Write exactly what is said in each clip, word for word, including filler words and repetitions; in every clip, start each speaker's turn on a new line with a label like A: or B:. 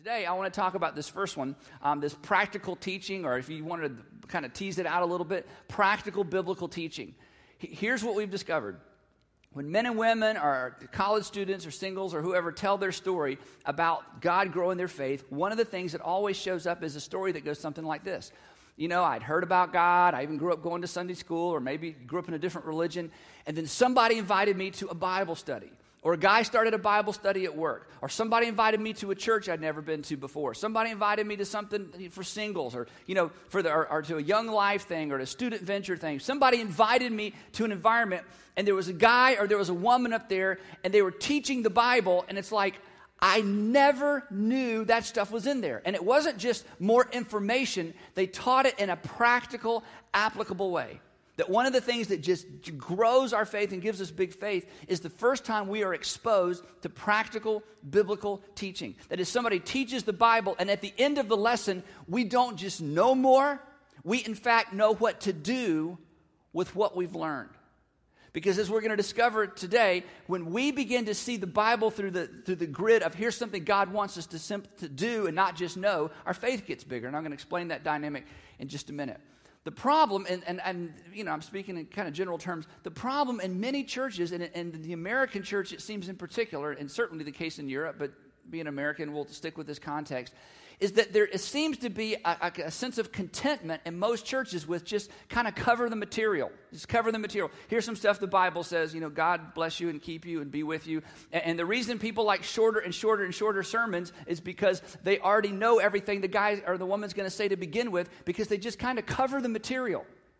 A: Today, I want to talk about this first one, um, this practical teaching, or if you wanted to kind of tease it out a little bit, practical biblical teaching. Here's what we've discovered. When men and women, or college students, or singles, or whoever tell their story about God growing their faith, one of the things that always shows up is a story that goes something like this. You know, I'd heard about God, I even grew up going to Sunday school, or maybe grew up in a different religion, and then somebody invited me to a Bible study. Or a guy started a Bible study at work. Or somebody invited me to a church I'd never been to before. Somebody invited me to something for singles, or you know, for the or, or to a young life thing, or to a student venture thing. Somebody invited me to an environment, and there was a guy or there was a woman up there, and they were teaching the Bible, and it's like, I never knew that stuff was in there. And it wasn't just more information. They taught it in a practical, applicable way. That one of the things that just grows our faith and gives us big faith is the first time we are exposed to practical biblical teaching. That is, somebody teaches the Bible, and at the end of the lesson, we don't just know more, we in fact know what to do with what we've learned. Because as we're going to discover today, when we begin to see the Bible through the through the grid of here's something God wants us to, sim- to do and not just know, our faith gets bigger. And I'm going to explain that dynamic in just a minute. The problem, and, and, and you know, I'm speaking in kind of general terms, the problem in many churches, and in the American church it seems in particular, and certainly the case in Europe, but being American, we'll stick with this context, is that there seems to be a, a, a sense of contentment in most churches with just kind of cover the material. Just cover the material. Here's some stuff the Bible says, you know, God bless you and keep you and be with you. And, and the reason people like shorter and shorter and shorter sermons is because they already know everything the guy or the woman's going to say to begin with, because they just kind of cover the material.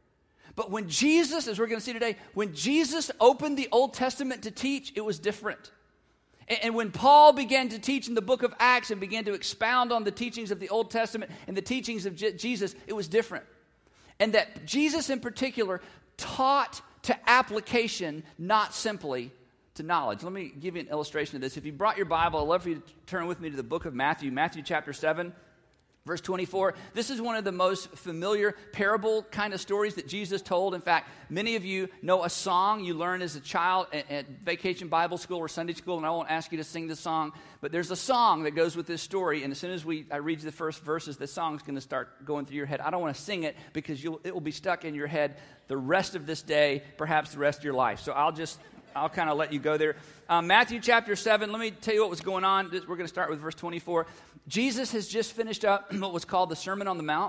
A: But when Jesus, as we're going to see today, when Jesus opened the Old Testament to teach, it was different. And when Paul began to teach in the book of Acts and began to expound on the teachings of the Old Testament and the teachings of Je- Jesus, it was different. And that Jesus in particular taught to application, not simply to knowledge. Let me give you an illustration of this. If you brought your Bible, I'd love for you to turn with me to the book of Matthew, Matthew chapter seven. Verse twenty-four, this is one of the most familiar parable kind of stories that Jesus told. In fact, many of you know a song you learned as a child at, at vacation Bible school or Sunday school, and I won't ask you to sing the song, but there's a song that goes with this story, and as soon as we I read you the first verses, the song's going to start going through your head. I don't want to sing it because you'll, it will be stuck in your head the rest of this day, perhaps the rest of your life. So I'll just... I'll kind of let you go there. Um, Matthew chapter seven, let me tell you what was going on. We're going to start with verse twenty-four. Jesus has just finished up what was called the Sermon on the Mount.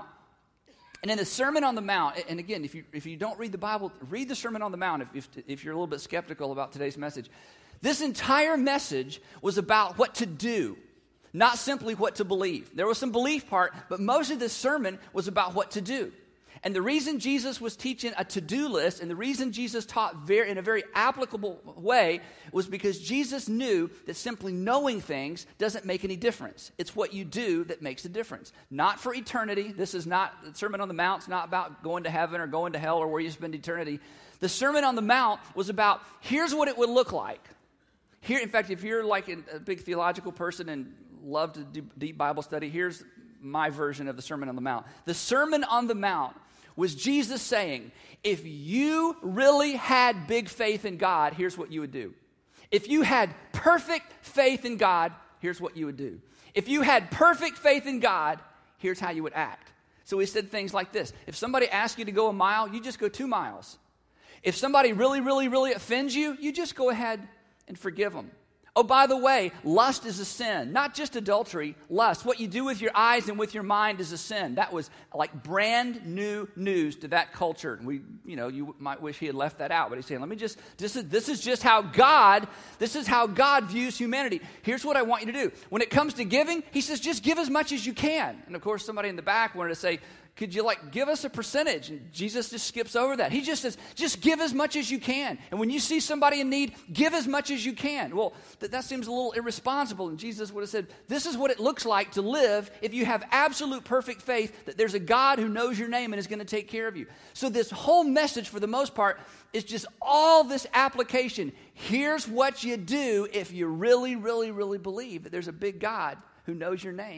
A: And in the Sermon on the Mount, and again, if you if you don't read the Bible, read the Sermon on the Mount if, if, if you're a little bit skeptical about today's message. This entire message was about what to do, not simply what to believe. There was some belief part, but most of this sermon was about what to do. And the reason Jesus was teaching a to-do list, and the reason Jesus taught very, in a very applicable way, was because Jesus knew that simply knowing things doesn't make any difference. It's what you do that makes a difference. Not for eternity. This is not, the Sermon on the Mount is not about going to heaven or going to hell or where you spend eternity. The Sermon on the Mount was about, here's what it would look like. Here, in fact, if you're like a big theological person and love to do deep Bible study, here's my version of the Sermon on the Mount. The Sermon on the Mount was Jesus saying, if you really had big faith in God, here's what you would do. If you had perfect faith in God, here's what you would do. If you had perfect faith in God, here's how you would act. So he said things like this. If somebody asks you to go a mile, you just go two miles. If somebody really, really, really offends you, you just go ahead and forgive them. Oh, by the way, lust is a sin, not just adultery, lust. What you do with your eyes and with your mind is a sin. That was like brand new news to that culture. And we, you know, you might wish he had left that out, but he's saying, let me just, this is, this is just how God, this is how God views humanity. Here's what I want you to do. When it comes to giving, he says, just give as much as you can. And of course, somebody in the back wanted to say, could you like give us a percentage? And Jesus just skips over that. He just says, just give as much as you can. And when you see somebody in need, give as much as you can. Well, th- that seems a little irresponsible. And Jesus would have said, this is what it looks like to live if you have absolute perfect faith that there's a God who knows your name and is going to take care of you. So this whole message, for the most part, is just all this application. Here's what you do if you really, really, really believe that there's a big God who knows your name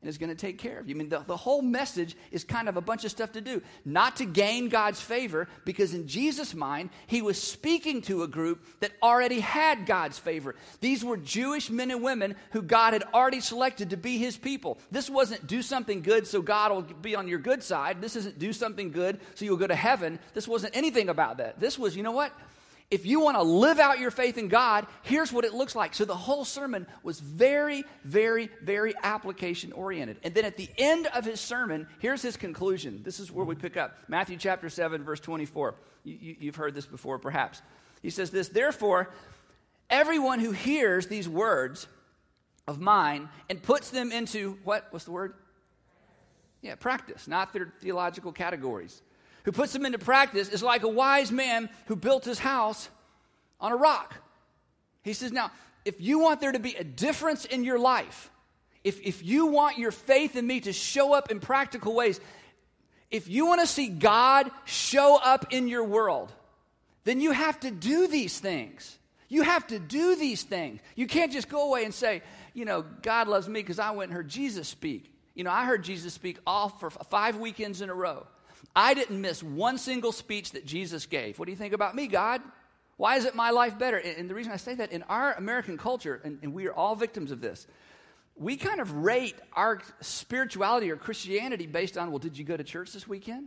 A: and is going to take care of you. I mean, the, the whole message is kind of a bunch of stuff to do. Not to gain God's favor, because in Jesus' mind, he was speaking to a group that already had God's favor. These were Jewish men and women who God had already selected to be his people. This wasn't do something good so God will be on your good side. This isn't do something good so you'll go to heaven. This wasn't anything about that. This was, you know what? If you want to live out your faith in God, here's what it looks like. So the whole sermon was very, very, very application-oriented. And then at the end of his sermon, here's his conclusion. This is where we pick up. Matthew chapter seven, verse twenty-four. You, you, you've heard this before, perhaps. He says this, therefore, everyone who hears these words of mine and puts them into, what? What's the word? Yeah, practice, not their theological categories. Who puts them into practice is like a wise man who built his house on a rock. He says, now, if you want there to be a difference in your life, if, if you want your faith in me to show up in practical ways, if you want to see God show up in your world, then you have to do these things. You have to do these things. You can't just go away and say, you know, God loves me because I went and heard Jesus speak. You know, I heard Jesus speak all for five weekends in a row. I didn't miss one single speech that Jesus gave. What do you think about me, God? Why isn't my life better? And the reason I say that, in our American culture, and, and we are all victims of this, we kind of rate our spirituality or Christianity based on, well, did you go to church this weekend?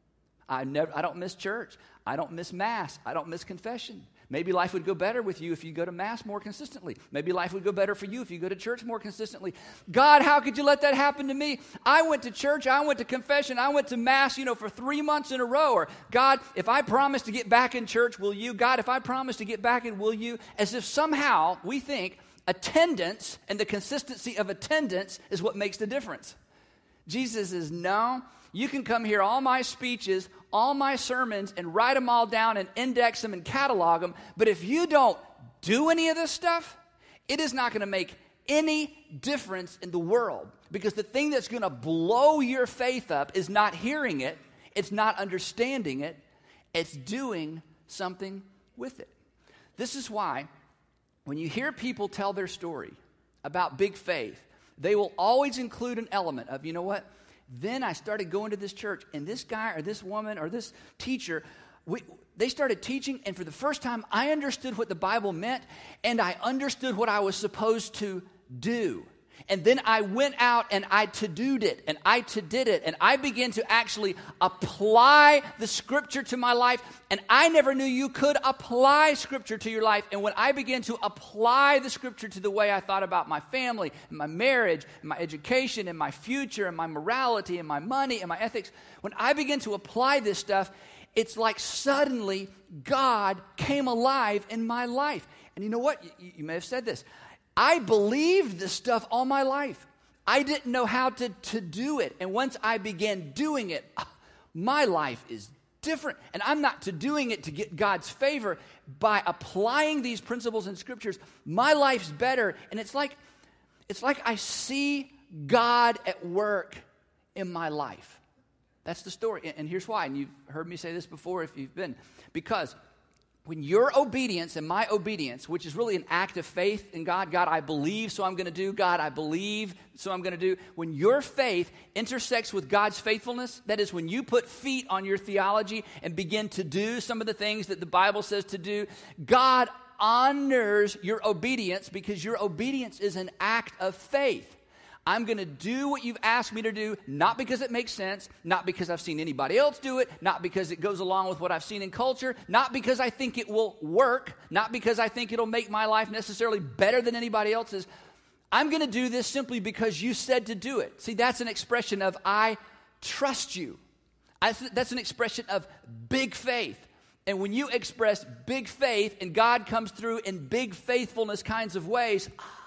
A: I never. I don't miss church. I don't miss Mass. I don't miss confession. Maybe life would go better with you if you go to Mass more consistently. Maybe life would go better for you if you go to church more consistently. God, how could you let that happen to me? I went to church, I went to confession, I went to Mass, you know, for three months in a row. Or, God, if I promise to get back in church, will you? God, if I promise to get back in, will you? As if somehow we think attendance and the consistency of attendance is what makes the difference. Jesus says, no, you can come hear all my speeches, all my sermons, and write them all down and index them and catalog them. But if you don't do any of this stuff, it is not going to make any difference in the world. Because the thing that's going to blow your faith up is not hearing it, it's not understanding it, it's doing something with it. This is why when you hear people tell their story about big faith, they will always include an element of, you know what? Then I started going to this church, and this guy or this woman or this teacher, we, they started teaching, and for the first time, I understood what the Bible meant, and I understood what I was supposed to do. And then I went out and I to-doed it, and I to-did it, and I began to actually apply the Scripture to my life, and I never knew you could apply Scripture to your life. And when I began to apply the Scripture to the way I thought about my family, and my marriage, and my education, and my future, and my morality, and my money, and my ethics, when I began to apply this stuff, it's like suddenly God came alive in my life. And you know what? You, you may have said this. I believed this stuff all my life. I didn't know how to, to do it. And once I began doing it, my life is different. And I'm not to doing it to get God's favor. By applying these principles and scriptures, my life's better. And it's like, it's like I see God at work in my life. That's the story. And here's why. And you've heard me say this before if you've been. Because when your obedience and my obedience, which is really an act of faith in God, God, I believe, so I'm going to do. God, I believe, so I'm going to do. When your faith intersects with God's faithfulness, that is when you put feet on your theology and begin to do some of the things that the Bible says to do, God honors your obedience because your obedience is an act of faith. I'm going to do what you've asked me to do, not because it makes sense, not because I've seen anybody else do it, not because it goes along with what I've seen in culture, not because I think it will work, not because I think it'll make my life necessarily better than anybody else's. I'm going to do this simply because you said to do it. See, that's an expression of I trust you. I th- that's an expression of big faith. And when you express big faith and God comes through in big faithfulness kinds of ways,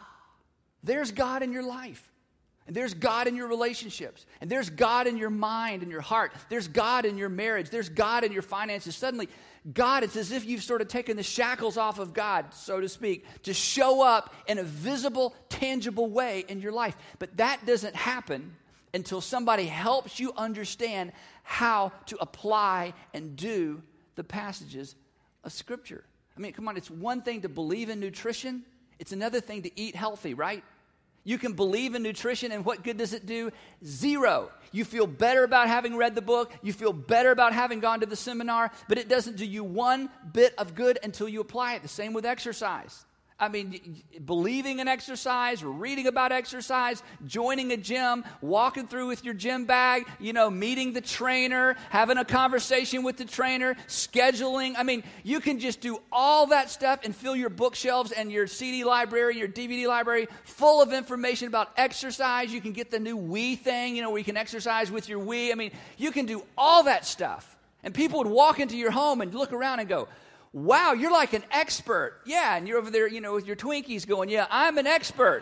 A: there's God in your life. And there's God in your relationships. And there's God in your mind and your heart. There's God in your marriage. There's God in your finances. Suddenly, God, it's as if you've sort of taken the shackles off of God, so to speak, to show up in a visible, tangible way in your life. But that doesn't happen until somebody helps you understand how to apply and do the passages of Scripture. I mean, come on, it's one thing to believe in nutrition. It's another thing to eat healthy, right? You can believe in nutrition, and what good does it do? Zero. You feel better about having read the book. You feel better about having gone to the seminar, but it doesn't do you one bit of good until you apply it. The same with exercise. I mean, believing in exercise, reading about exercise, joining a gym, walking through with your gym bag, you know, meeting the trainer, having a conversation with the trainer, scheduling. I mean, you can just do all that stuff and fill your bookshelves and your C D library, your D V D library full of information about exercise. You can get the new Wii thing, you know, where you can exercise with your Wii. I mean, you can do all that stuff. And people would walk into your home and look around and go, wow, you're like an expert. Yeah, and you're over there, you know, with your Twinkies going, yeah, I'm an expert.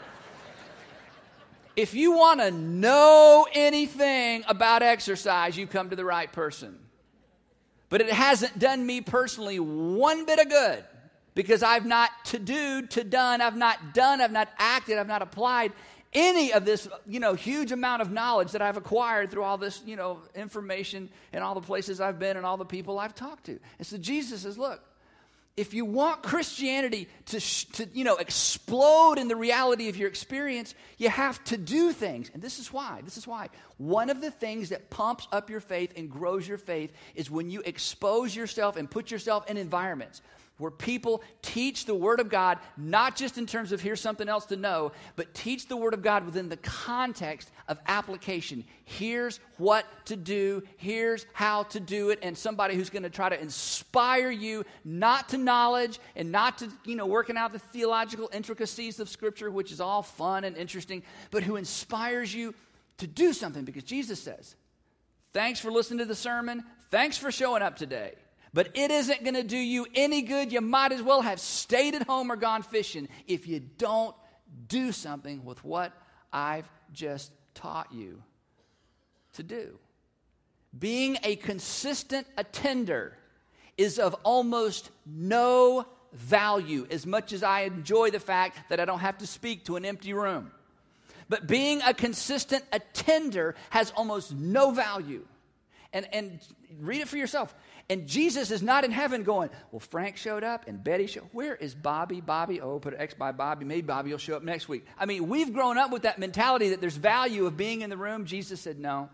A: If you want to know anything about exercise, you've come to the right person. But it hasn't done me personally one bit of good because I've not to do, to done, I've not done, I've not acted, I've not applied any of this, you know, huge amount of knowledge that I've acquired through all this, you know, information and all the places I've been and all the people I've talked to. And so Jesus says, look, if you want Christianity to, to, you know, explode in the reality of your experience, you have to do things. And this is why. This is why. One of the things that pumps up your faith and grows your faith is when you expose yourself and put yourself in environments where people teach the Word of God, not just in terms of here's something else to know, but teach the Word of God within the context of application. Here's what to do. Here's how to do it. And somebody who's going to try to inspire you not to knowledge and not to, you know, working out the theological intricacies of Scripture, which is all fun and interesting, but who inspires you to do something. Because Jesus says, thanks for listening to the sermon. Thanks for showing up today. But it isn't going to do you any good. You might as well have stayed at home or gone fishing if you don't do something with what I've just taught you to do. Being a consistent attender is of almost no value, as much as I enjoy the fact that I don't have to speak to an empty room. But being a consistent attender has almost no value. And, and read it for yourself. And Jesus is not in heaven going, well, Frank showed up and Betty showed up. Where is Bobby? Bobby, oh, put an X by Bobby. Maybe Bobby will show up next week. I mean, we've grown up with that mentality that there's value of being in the room. Jesus said, no.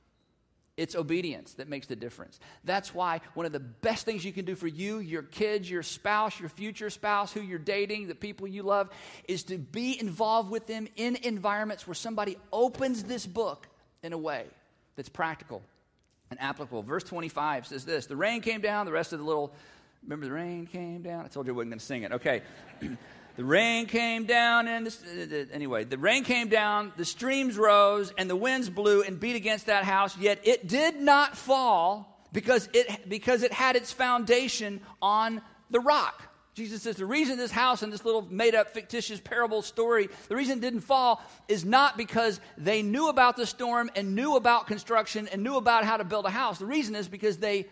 A: It's obedience that makes the difference. That's why one of the best things you can do for you, your kids, your spouse, your future spouse, who you're dating, the people you love, is to be involved with them in environments where somebody opens this book in a way that's practical and applicable. Verse twenty-five says this, the rain came down, the rest of the little, remember the rain came down? I told you I wasn't going to sing it. Okay. The rain came down, and this, uh, anyway, the rain came down, the streams rose, and the winds blew and beat against that house, yet it did not fall because it, because it had its foundation on the rock. Jesus says the reason this house and this little made-up fictitious parable story, the reason it didn't fall is not because they knew about the storm and knew about construction and knew about how to build a house. The reason is because they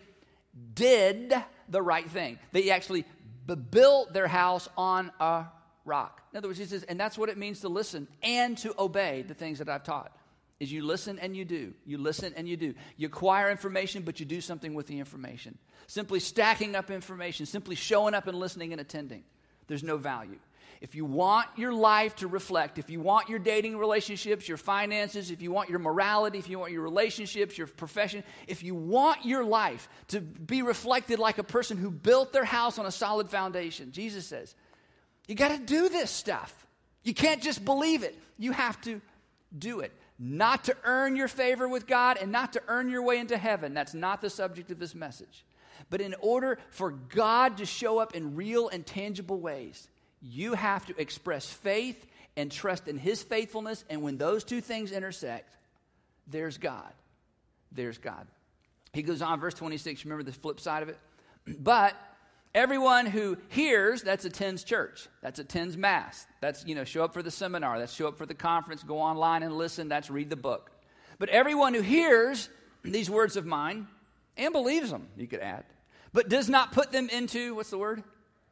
A: did the right thing. They actually b- built their house on a rock. In other words, he says, and that's what it means to listen and to obey the things that I've taught, is you listen and you do. You listen and you do. You acquire information, but you do something with the information. Simply stacking up information, simply showing up and listening and attending. There's no value. If you want your life to reflect, if you want your dating relationships, your finances, if you want your morality, if you want your relationships, your profession, if you want your life to be reflected like a person who built their house on a solid foundation, Jesus says, you got to do this stuff. You can't just believe it. You have to do it. Not to earn your favor with God and not to earn your way into heaven. That's not the subject of this message. But in order for God to show up in real and tangible ways, you have to express faith and trust in His faithfulness. And when those two things intersect, there's God. There's God. He goes on, verse twenty-six, remember the flip side of it? But everyone who hears, that's attends church. That's attends Mass. That's, you know, show up for the seminar. That's show up for the conference, go online and listen. That's read the book. But everyone who hears these words of mine and believes them, you could add, but does not put them into, what's the word?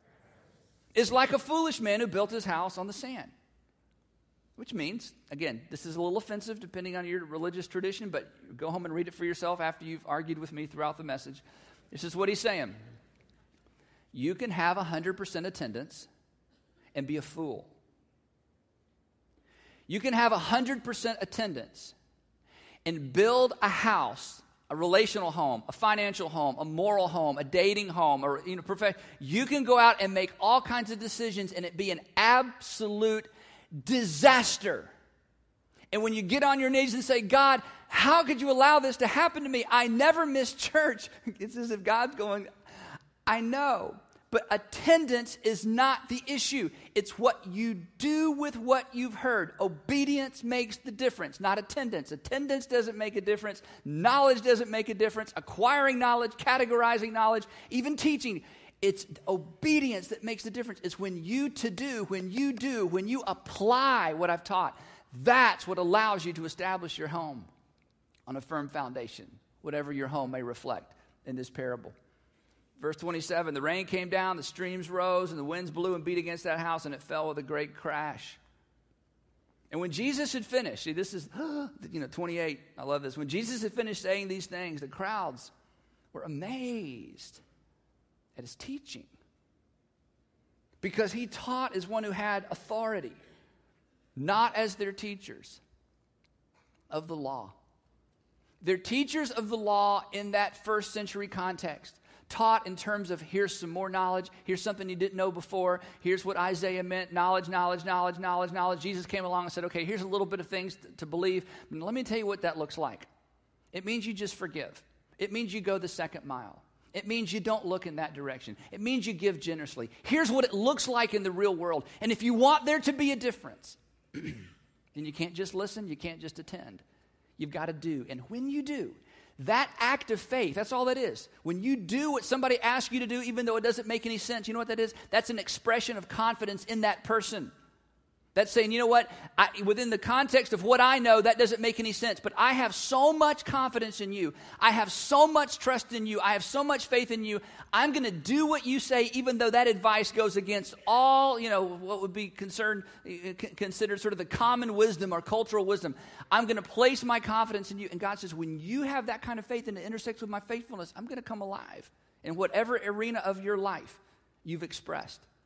A: Is like a foolish man who built his house on the sand. Which means, again, this is a little offensive depending on your religious tradition, but go home and read it for yourself after you've argued with me throughout the message. This is what he's saying. You can have one hundred percent attendance and be a fool. You can have one hundred percent attendance and build a house, a relational home, a financial home, a moral home, a dating home, or you know, perfect. You can go out and make all kinds of decisions and it be an absolute disaster. And when you get on your knees and say, God, how could you allow this to happen to me? I never miss church. It's as if God's going, I know. But attendance is not the issue. It's what you do with what you've heard. Obedience makes the difference, not attendance. Attendance doesn't make a difference. Knowledge doesn't make a difference. Acquiring knowledge, categorizing knowledge, even teaching. It's obedience that makes the difference. It's when you to do, when you do, when you apply what I've taught. That's what allows you to establish your home on a firm foundation, whatever your home may reflect in this parable. Verse twenty-seven, the rain came down, the streams rose, and the winds blew and beat against that house, and it fell with a great crash. And when Jesus had finished, see, this is, you know, twenty-eight, I love this. When Jesus had finished saying these things, the crowds were amazed at his teaching. Because he taught as one who had authority, not as their teachers of the law. They're teachers of the law in that first century context. Taught in terms of here's some more knowledge, here's something you didn't know before, here's what Isaiah meant, knowledge, knowledge, knowledge, knowledge, knowledge. Jesus came along and said, okay, here's a little bit of things to, to believe. And let me tell you what that looks like. It means you just forgive. It means you go the second mile. It means you don't look in that direction. It means you give generously. Here's what it looks like in the real world. And if you want there to be a difference, then you can't just listen, you can't just attend. You've got to do. And when you do, that act of faith, that's all that is. When you do what somebody asks you to do, even though it doesn't make any sense, you know what that is? That's an expression of confidence in that person. That's saying, you know what, I, within the context of what I know, that doesn't make any sense. But I have so much confidence in you. I have so much trust in you. I have so much faith in you. I'm going to do what you say, even though that advice goes against all, you know, what would be concerned, considered sort of the common wisdom or cultural wisdom. I'm going to place my confidence in you. And God says, when you have that kind of faith and it intersects with my faithfulness, I'm going to come alive in whatever arena of your life you've expressed.